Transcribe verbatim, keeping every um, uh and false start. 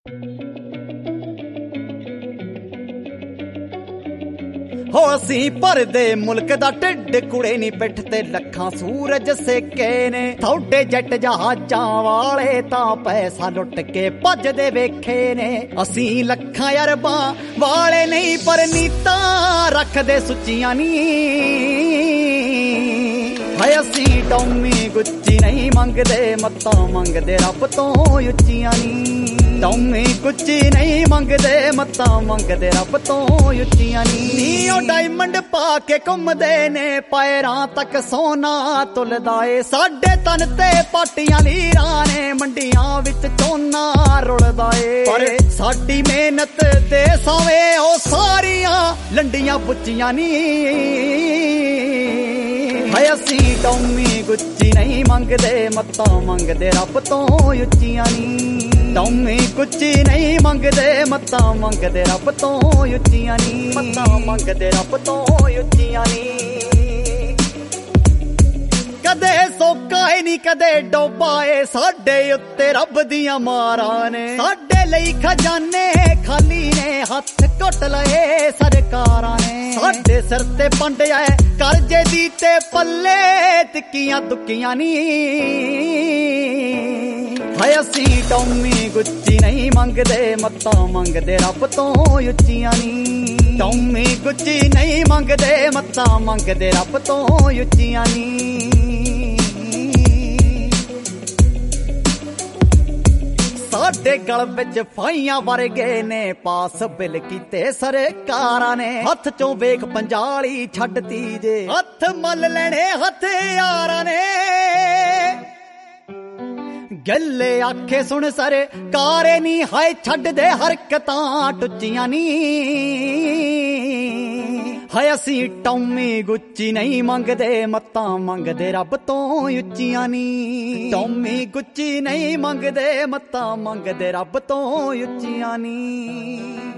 ਹੋ ਅਸੀਂ ਭਰਦੇ ਮੁਲਕ ਦਾ ਢਿੱਡ ਕੁੜੇ ਨੀ ਪਿੱਠ ਤੇ ਲੱਖਾਂ ਸੂਰਜ ਸੇਕੇ ਨੇ। ਤੁਹਾਡੇ ਜੱਟ ਜਹਾਜ਼ਾਂ ਵਾਲੇ ਤਾਂ ਪੈਸਾ ਲੁੱਟ ਕੇ ਭੱਜਦੇ ਵੇਖੇ ਨੇ। ਅਸੀਂ ਲੱਖਾਂ ਅਰਬਾਂ ਵਾਲੇ ਨਹੀਂ ਪਰ ਨੀਤਾਂ ਰੱਖਦੇ ਸੁੱਚੀਆਂ ਨੀ। ਹਾਏ ਅਸੀਂ ਟੌਮੀ ਗੁੱਚੀ ਨਹੀਂ ਮੰਗਦੇ, ਮੱਤਾਂ ਮੰਗਦੇ ਰੱਬ ਤੋਂ ਉੱਚੀਆਂ ਨੀ। ਟੌਮੀ ਗੁੱਚੀ ਨਹੀਂ ਮੰਗਦੇ, ਮੱਤਾਂ ਮੰਗਦੇ ਰੱਬ ਤੋਂ ਉੱਚੀਆਂ ਨੀ। ਉਹ ਡਾਇਮੰਡ ਪਾ ਕੇ ਘੁੰਮਦੇ ਨੇ, ਪੈਰਾਂ ਤੱਕ ਸੋਨਾ ਤੁਲਦਾ ਏ। ਸਾਡੇ ਤਨ ਤੇ ਪਾਟੀਆਂ ਲੀਰਾਂ ਨੇ, ਮੰਡੀਆਂ ਵਿੱਚ ਝੋਨਾ ਰੁਲਦਾ ਏ। ਪਰ ਸਾਡੀ ਮਿਹਨਤ ਦੇ ਸਾਵੇਂ ਉਹ ਸਾਰੀਆਂ ਲੰਡੀਆਂ ਪੁੱਚੀਆਂ ਨੀ। ਹਾਏ ਅਸੀਂ ਟੌਮੀ ਗੁੱਚੀ ਨਹੀਂ ਮੰਗਦੇ, ਮੱਤਾਂ ਮੰਗਦੇ ਰੱਬ ਤੋਂ ਉੱਚੀਆਂ ਨੀ। ਟੌਮੀ ਗੁੱਚੀ ਨਹੀਂ ਮੰਗਦੇ, ਮੱਤਾਂ ਮੰਗਦੇ ਰੱਬ ਤੋਂ ਉੱਚੀਆਂ ਨੀ। ਮੱਤਾਂ ਮੰਗਦੇ ਰੱਬ ਤੋਂ ਉੱਚੀਆਂ ਨੀ। ਕਦੇ ਸੋਕਾ ਏ ਨੀ ਕਦੇ ਡੋਬਾ ਏ, ਸਾਡੇ ਉੱਤੇ ਰੱਬ ਦੀਆਂ ਮਾਰਾਂ ਨੇ। ਸਾਡੇ ਲਈ ਖਜ਼ਾਨੇ ਖਾਲੀ ਨੇ, ਹੱਥ ਘੁੱਟ ਲਏ ਸਰਕਾਰਾਂ ਨੇ। ਸਾਡੇ ਸਿਰ ਤੇ ਪੰਡਿਆ ਕਰਜ਼ੇ ਦੀ ਤੇ ਪੱਲੇ ਤਿੱਕੀਆਂ ਦੁੱਕੀਆਂ ਨੀ। ਹਾਏ ਅਸੀਂ ਟੌਮੀ ਗੁੱਚੀ ਨਹੀਂ ਮੰਗਦੇ, ਮੱਤਾਂ ਮੰਗਦੇ ਰੱਬ ਤੋਂ ਉੱਚੀਆਂ ਨੀ। ਟੌਮੀ ਗੁੱਚੀ ਨਹੀਂ ਮੰਗਦੇ, ਮੱਤਾਂ ਮੰਗਦੇ ਰੱਬ ਤੋਂ ਉੱਚੀਆਂ ਨੀ। ਸਾਡੇ ਗਲ ਵਿੱਚ ਫਾਈਆਂ ਵਰਗੇ ਨੇ, ਪਾਸ ਬਿੱਲ ਕੀਤੇ ਸਰਕਾਰਾਂ ਨੇ। ਹੱਥ ਚੋਂ ਵੇਖ ਪੰਜਾਲੀ ਛੱਡਤੀ ਜੇ, ਹੱਥ ਮੱਲ ਲੈਣੇ ਹਥਿਆਰਾਂ ਨੇ। ਗੱਲੇ ਆਖੇ ਸੁਣ ਸਰਕਾਰੇ ਨੀ, ਹਾਏ ਛੱਡਦੇ ਹਰਕਤਾਂ ਟੁੱਚੀਆਂ ਨੀ। ਹਾਏ ਅਸੀਂ ਟੌਮੀ ਗੁੱਚੀ ਨਹੀਂ ਮੰਗਦੇ, ਮੱਤਾਂ ਮੰਗਦੇ ਰੱਬ ਤੋਂ ਉੱਚੀਆਂ ਨੀ। ਟੌਮੀ ਗੁੱਚੀ ਨਹੀਂ ਮੰਗਦੇ, ਮੱਤਾਂ ਮੰਗਦੇ ਰੱਬ ਤੋਂ ਉੱਚੀਆਂ ਨੀ।